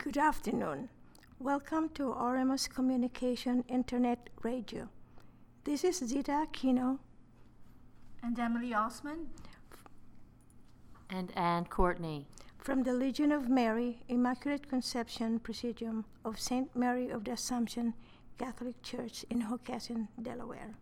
Good afternoon. Welcome to Oremus Communication Internet Radio. This is Zita Aquino and Emily Osman and Ann Courtney from the Legion of Mary, Immaculate Conception Presidium of St. Mary of the Assumption Catholic Church in Hockessin, Delaware.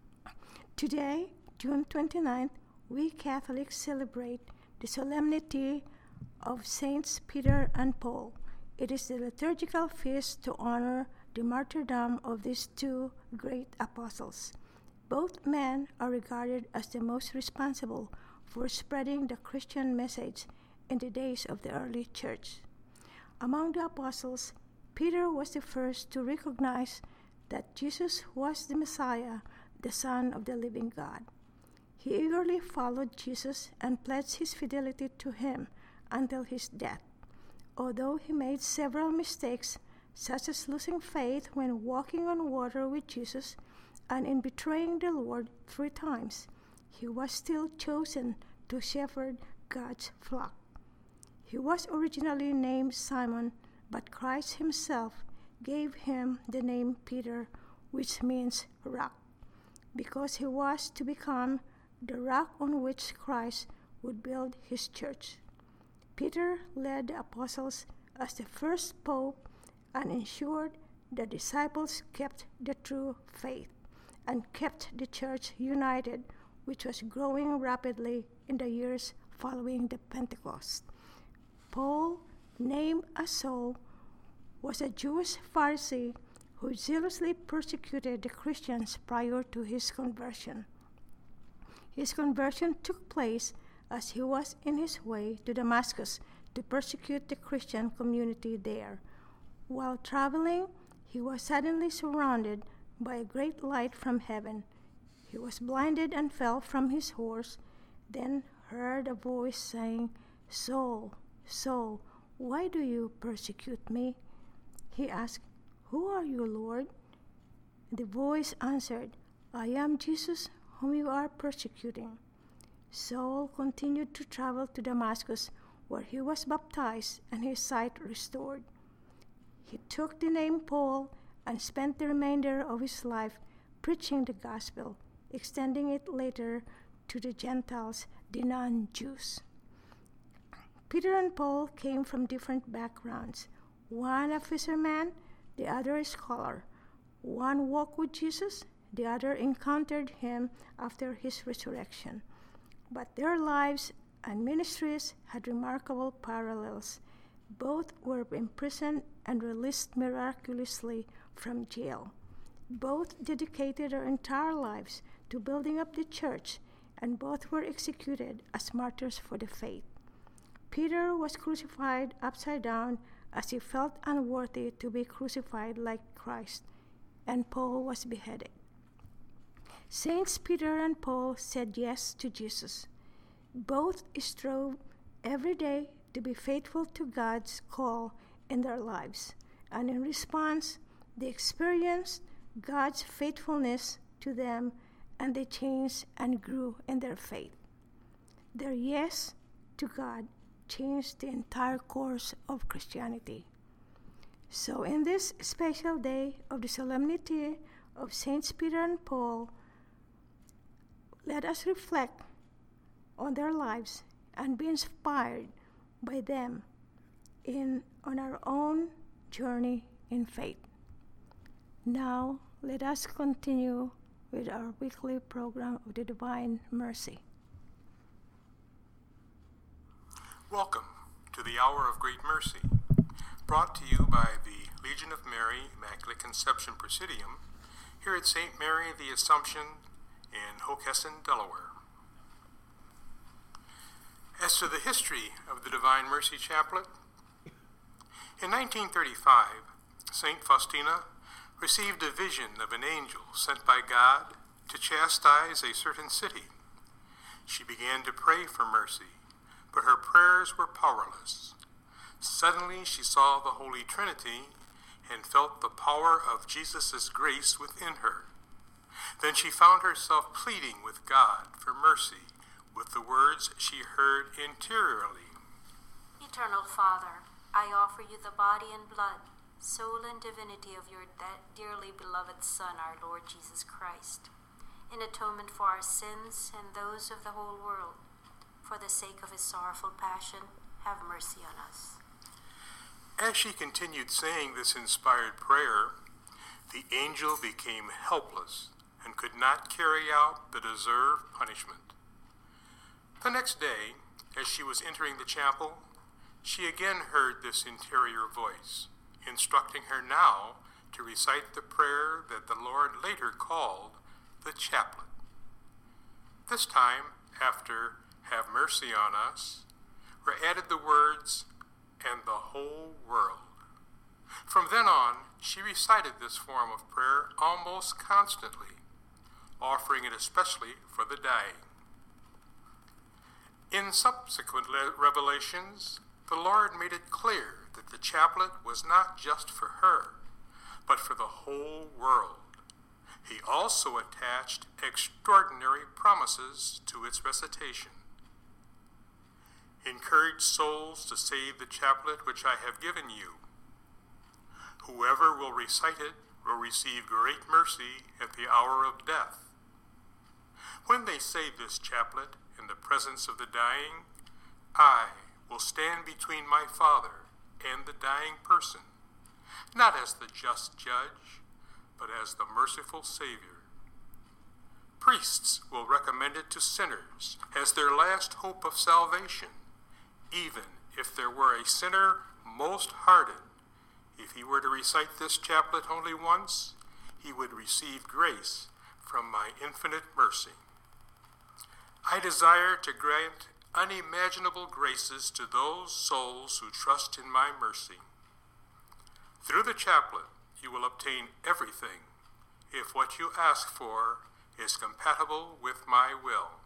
Today, June 29th, we Catholics celebrate the solemnity of Saints Peter and Paul. It is the liturgical feast to honor the martyrdom of these two great apostles. Both men are regarded as the most responsible for spreading the Christian message in the days of the early church. Among the apostles, Peter was the first to recognize that Jesus was the Messiah, the Son of the living God. He eagerly followed Jesus and pledged his fidelity to him until his death. Although he made several mistakes, such as losing faith when walking on water with Jesus and in betraying the Lord 3 times, he was still chosen to shepherd God's flock. He was originally named Simon, but Christ himself gave him the name Peter, which means rock, because he was to become the rock on which Christ would build his church. Peter led the apostles as the first pope and ensured the disciples kept the true faith and kept the church united, which was growing rapidly in the years following the Pentecost. Paul, named as Saul, was a Jewish Pharisee who zealously persecuted the Christians prior to his conversion. His conversion took place as he was in his way to Damascus to persecute the Christian community there. While traveling, he was suddenly surrounded by a great light from heaven. He was blinded and fell from his horse, then heard a voice saying, "Saul, Saul, why do you persecute me?" He asked, "Who are you, Lord?" The voice answered, "I am Jesus, whom you are persecuting." Saul continued to travel to Damascus, where he was baptized and his sight restored. He took the name Paul and spent the remainder of his life preaching the gospel, extending it later to the Gentiles, the non-Jews. Peter and Paul came from different backgrounds. One a fisherman, the other a scholar. One walked with Jesus, the other encountered him after his resurrection. But their lives and ministries had remarkable parallels. Both were imprisoned and released miraculously from jail. Both dedicated their entire lives to building up the church, and both were executed as martyrs for the faith. Peter was crucified upside down as he felt unworthy to be crucified like Christ, and Paul was beheaded. Saints Peter and Paul said yes to Jesus. Both strove every day to be faithful to God's call in their lives, and in response, they experienced God's faithfulness to them, and they changed and grew in their faith. Their yes to God changed the entire course of Christianity. So in this special day of the solemnity of Saints Peter and Paul, let us reflect on their lives and be inspired by them on our own journey in faith. Now, let us continue with our weekly program of the Divine Mercy. Welcome to the Hour of Great Mercy, brought to you by the Legion of Mary, Immaculate Conception Presidium, here at St. Mary the Assumption in Hockessin, Delaware. As to the history of the Divine Mercy Chaplet, in 1935, St. Faustina received a vision of an angel sent by God to chastise a certain city. She began to pray for mercy, but her prayers were powerless. Suddenly she saw the Holy Trinity and felt the power of Jesus' grace within her. Then she found herself pleading with God for mercy with the words she heard interiorly. Eternal Father, I offer you the body and blood, soul and divinity of your dearly beloved Son, our Lord Jesus Christ, in atonement for our sins and those of the whole world. For the sake of his sorrowful passion, have mercy on us. As she continued saying this inspired prayer, the angel became helpless and could not carry out the deserved punishment. The next day, as she was entering the chapel, she again heard this interior voice, instructing her now to recite the prayer that the Lord later called the chaplet. This time, after "Have mercy on us," were added the words, "and the whole world." From then on, she recited this form of prayer almost constantly, offering it especially for the dying. In subsequent revelations, the Lord made it clear that the chaplet was not just for her, but for the whole world. He also attached extraordinary promises to its recitation. Encourage souls to say the chaplet which I have given you. Whoever will recite it will receive great mercy at the hour of death. When they say this chaplet in the presence of the dying, I will stand between my Father and the dying person, not as the just judge, but as the merciful Savior. Priests will recommend it to sinners as their last hope of salvation, even if there were a sinner most hardened. If he were to recite this chaplet only once, he would receive grace from my infinite mercy. I desire to grant unimaginable graces to those souls who trust in my mercy. Through the chaplet, you will obtain everything if what you ask for is compatible with my will.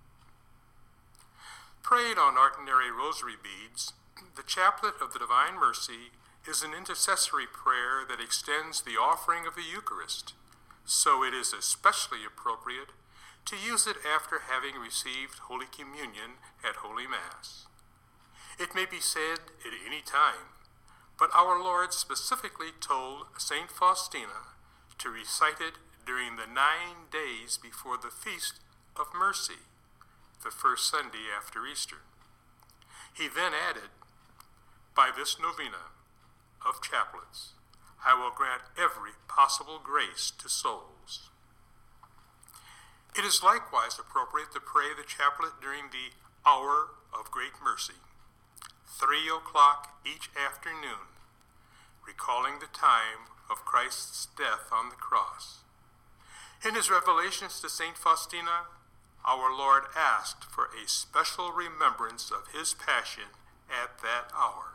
Prayed on ordinary rosary beads, the chaplet of the Divine Mercy is an intercessory prayer that extends the offering of the Eucharist, so it is especially appropriate to use it after having received Holy Communion at Holy Mass. It may be said at any time, but our Lord specifically told St. Faustina to recite it during the 9 days before the Feast of Mercy, the first Sunday after Easter. He then added, by this novena of chaplets, I will grant every possible grace to souls. It is likewise appropriate to pray the chaplet during the hour of great mercy, 3 o'clock each afternoon, recalling the time of Christ's death on the cross. In his revelations to St. Faustina, our Lord asked for a special remembrance of his passion at that hour.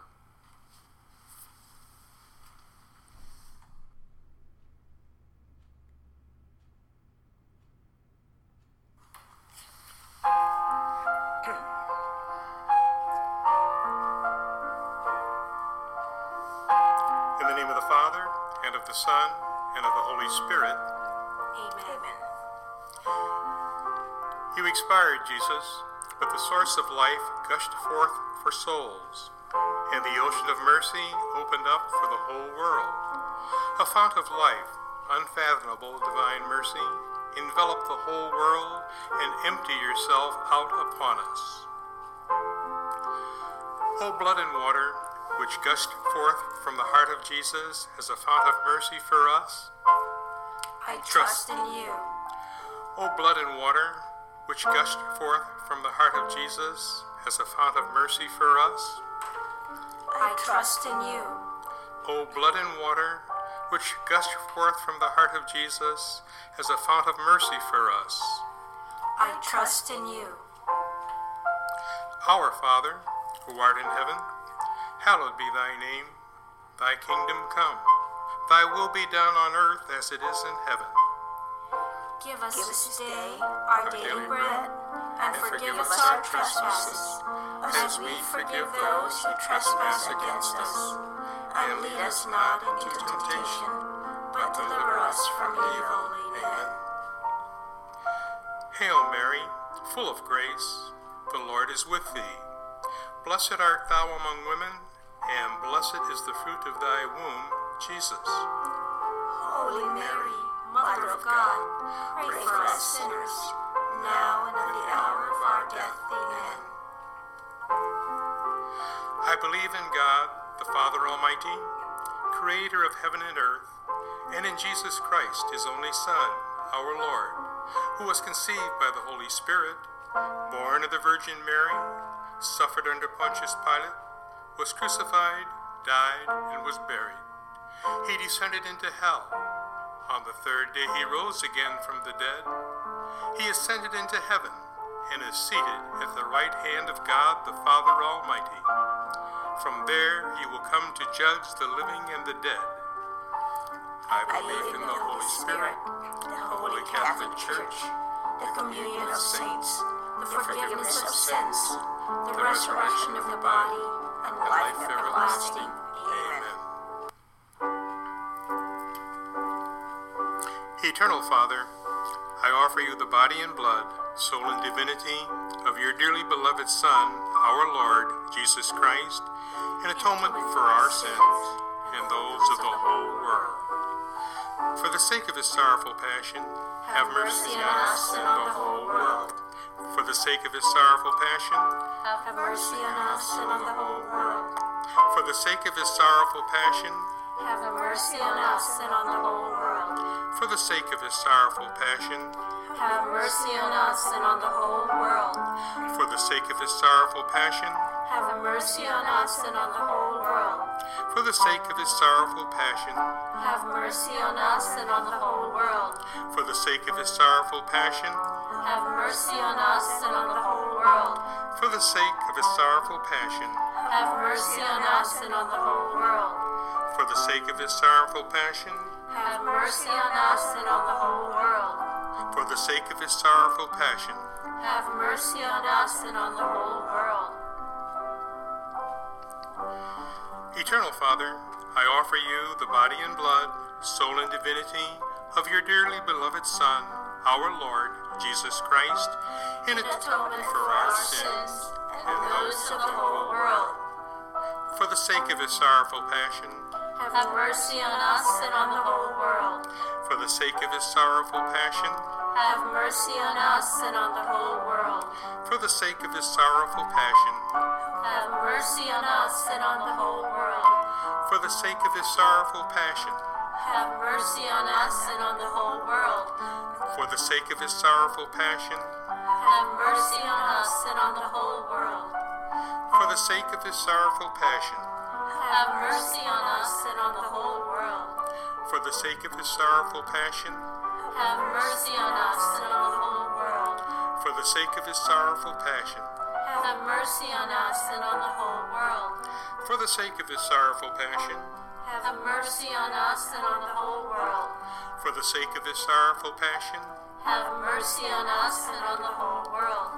In the name of the Father, and of the Son, and of the Holy Spirit. Amen. You expired, Jesus, but the source of life gushed forth for souls, and the ocean of mercy opened up for the whole world. A fount of life, unfathomable divine mercy, envelop the whole world and empty yourself out upon us. O blood and water, which gushed forth from the heart of Jesus as a fount of mercy for us, I trust in you. O blood and water, which gushed forth from the heart of Jesus as a fount of mercy for us, I trust in you. O blood and water, which gushed forth from the heart of Jesus as a fount of mercy for us, I trust in you. Our Father, who art in heaven, hallowed be thy name. Thy kingdom come. Thy will be done on earth as it is in heaven. Give us this day our daily bread, and forgive us our trespasses, as we forgive those who trespass against us. And lead us not into temptation, but deliver us from evil. Amen. Hail Mary, full of grace, the Lord is with thee. Blessed art thou among women, and blessed is the fruit of thy womb, Jesus. Holy Mary, Mother of God, pray for us sinners, now and at the hour of our death. Amen. I believe in God, the Father Almighty, creator of heaven and earth, and in Jesus Christ, his only Son, our Lord, who was conceived by the Holy Spirit, born of the Virgin Mary, suffered under Pontius Pilate, was crucified, died, and was buried. He descended into hell. On the third day he rose again from the dead. He ascended into heaven and is seated at the right hand of God the Father Almighty. From there he will come to judge the living and the dead. I believe in the Holy Spirit, the Holy Catholic Church, the communion of saints, the forgiveness of sins, the resurrection of the body, and life everlasting. Amen. Eternal Father, I offer you the body and blood, soul and divinity of your dearly beloved Son, our Lord, Jesus Christ, in atonement for our sins and those of the whole world. For the sake of his sorrowful passion, have mercy on us and on the whole world. For the sake of his sorrowful passion, have mercy on us and on the whole world. For the sake of his sorrowful passion, have mercy on us and on the whole world. For the sake of his sorrowful passion, have mercy on us and on the whole world. For the sake of his sorrowful passion, have mercy on us and on the whole world. For the sake of his sorrowful passion, have mercy on us and on the whole world. For the sake of his sorrowful passion, have mercy on us and on the whole world. For the sake of his sorrowful passion, have mercy on us and on the whole world. For the sake of his sorrowful passion, have mercy on us and on the whole world. For the sake of his sorrowful passion, have mercy on us and on the whole world. Eternal Father, I offer you the body and blood, soul and divinity of your dearly beloved Son, our Lord, Jesus Christ, in atonement for our sins and those of the whole world. For the sake of his sorrowful passion, have mercy on us and on the whole world. For the sake of his sorrowful passion, have mercy on us and on the whole world. For the sake of his sorrowful passion, have mercy on us and on the whole world. For the sake of his sorrowful passion, have mercy on us and on the whole world. For the sake of his sorrowful passion, have mercy on us and on the whole world. For the sake of his sorrowful passion, have mercy on us and on the whole world. For the sake of his sorrowful passion, have mercy on us and on the whole world. For the sake of his sorrowful passion, have mercy on us and on the whole world. For the sake of his sorrowful passion, have mercy on us and on the whole world. For the sake of his sorrowful passion, have mercy on us and on the whole world.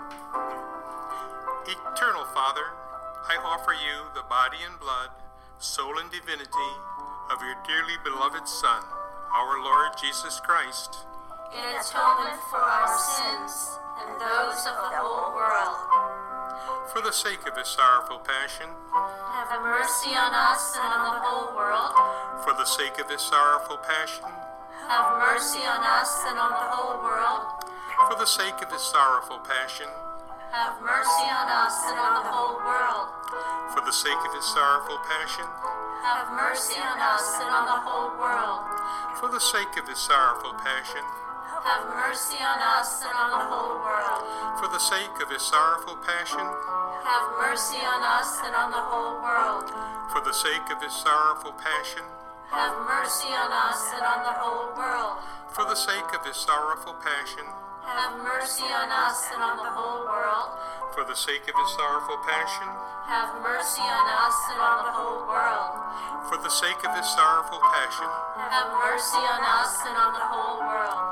Eternal Father, I offer you the body and blood, soul and divinity of your dearly beloved Son, our Lord Jesus Christ, in atonement for our sins and those of the whole world. For the sake of his sorrowful passion, have mercy on us and on the whole world. For the sake of his sorrowful passion, have mercy on us and on the whole world. For the sake of his sorrowful passion, have mercy on us and on the whole world. For the sake of his sorrowful passion, have mercy on us and on the whole world. For the sake of his sorrowful passion, have mercy on us and on the whole world. For the sake of his sorrowful passion, have mercy on us and on the whole world. For the sake of his sorrowful passion, have mercy on us and on the whole world. For the sake of his sorrowful passion, have mercy on us and on the whole world. For the sake of his sorrowful passion, have mercy on us and on the whole world. For the sake of his sorrowful passion, have mercy on us and on the whole world.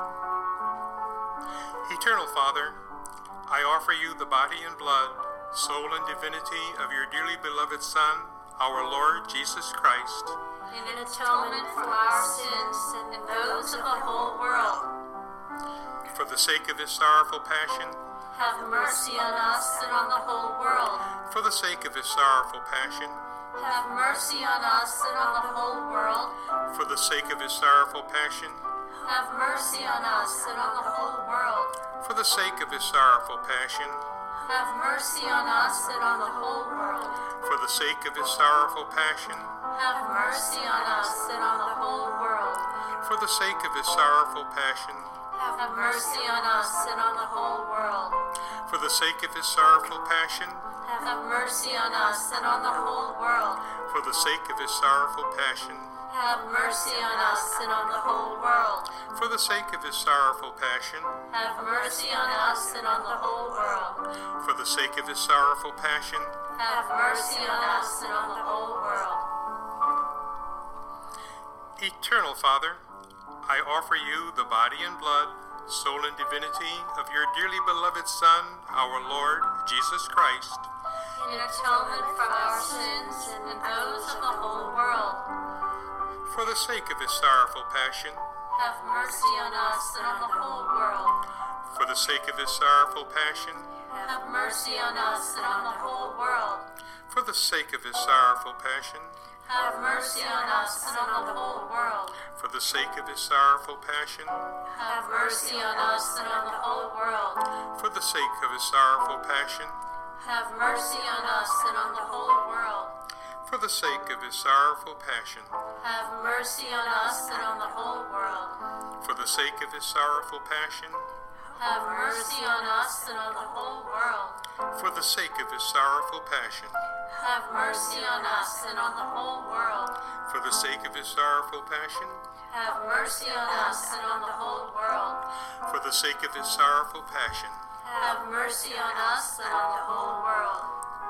Eternal Father, I offer you the body and blood, soul and divinity of your dearly beloved Son, our Lord Jesus Christ, in atonement for our sins and those of the whole world. For the sake of his sorrowful passion, have mercy on us and on the whole world. For the sake of his sorrowful passion, have mercy on us and on the whole world. For the sake of his sorrowful passion, Have mercy on us and on the whole world. for the sake of his sorrowful passion, Have mercy on us and on the whole world. for the sake of his sorrowful passion, Have mercy on us and on the whole world. for the sake of his sorrowful passion, Have mercy on us and on the whole world. for the sake of his sorrowful passion, Have mercy on us and on the whole world. for the sake of his sorrowful passion, Have mercy on us and on the whole world. for the sake of his sorrowful passion, Have mercy on us and on the whole world. for the sake of his sorrowful passion, Have mercy on us and on the whole world. Eternal Father, I offer you the body and blood, soul and divinity of your dearly beloved Son, our Lord Jesus Christ, In atonement for our sins and those of the whole world. for the sake of his sorrowful passion, Have mercy on us and on the whole world. for the sake of his sorrowful passion, Have mercy on us and on the whole world. for the sake of his sorrowful passion, Have mercy on us and on the whole world. for the sake of his sorrowful passion, Have mercy on us and on the whole world. for the sake of his sorrowful passion, Have mercy on us and on the whole world. for the sake of his sorrowful passion, Have mercy on us and on the whole world. for the sake of his sorrowful passion, Have mercy on us and on the whole world. for the sake of his sorrowful passion, Have mercy on us and on the whole world. for the sake of his sorrowful passion, Have mercy on us and on the whole world. for the sake of his sorrowful passion, Have mercy on us and on the whole world.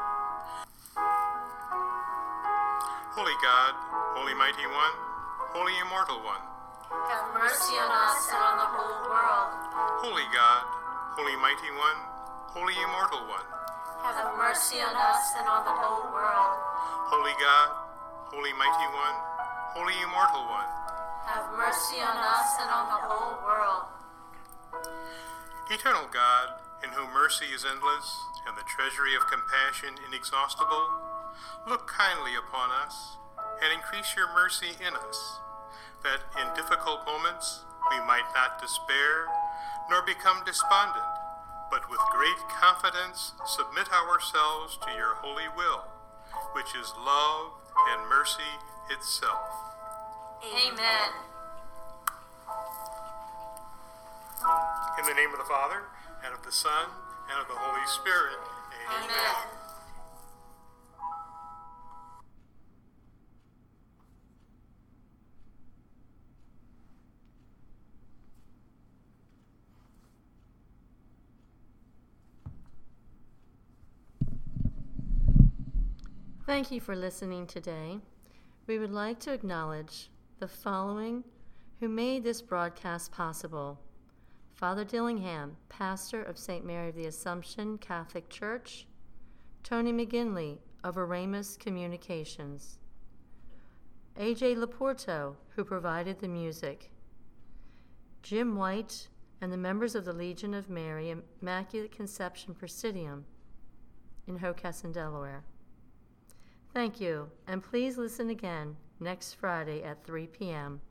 Holy God, Holy Mighty One, Holy Immortal One, Have mercy on us and on the whole world. Holy God, Holy Mighty One, Holy Immortal One, Have mercy on us and on the whole world. Holy God, Holy Mighty One, Holy Immortal One, Have mercy on us and on the whole world. Eternal God, in whom mercy is endless and the treasury of compassion inexhaustible, look kindly upon us and increase your mercy in us, that in difficult moments we might not despair nor become despondent, but with great confidence submit ourselves to your holy will, which is love and mercy itself. Amen. In the name of the Father, and of the Son, and of the Holy Spirit. Amen. Amen. Thank you for listening today. We would like to acknowledge the following who made this broadcast possible: Father Dillingham, pastor of St. Mary of the Assumption Catholic Church; Tony McGinley of Aramus Communications; A.J. Laporto, who provided the music; Jim White and the members of the Legion of Mary Immaculate Conception Presidium in Hockessin, Delaware. Thank you, and please listen again next Friday at 3 p.m.